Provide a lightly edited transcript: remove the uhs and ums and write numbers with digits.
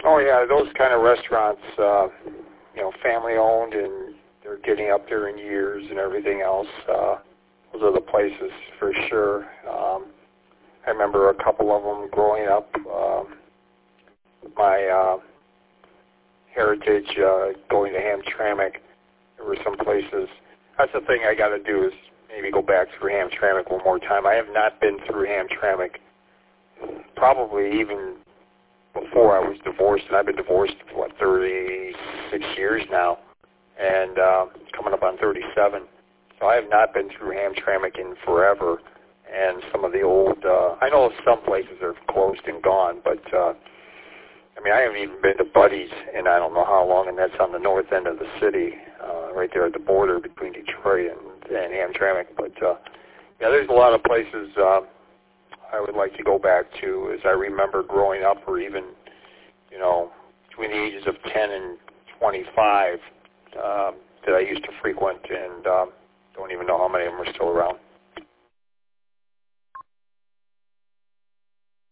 Oh yeah, those kind of restaurants, family owned, and they're getting up there in years and everything else. Those are the places for sure. I remember a couple of them growing up. My heritage, going to Hamtramck, there were some places. That's the thing I got to do is maybe go back through Hamtramck one more time. I have not been through Hamtramck probably even before I was divorced, and I've been divorced for, 36 years now, and coming up on 37. So I have not been through Hamtramck in forever, and some of the old, I know some places are closed and gone, but I haven't even been to Buddy's in I don't know how long, and that's on the north end of the city, right there at the border between Detroit and Hamtramck. But there's a lot of places I would like to go back to, as I remember growing up, or even, between the ages of 10 and 25 that I used to frequent, and don't even know how many of them are still around.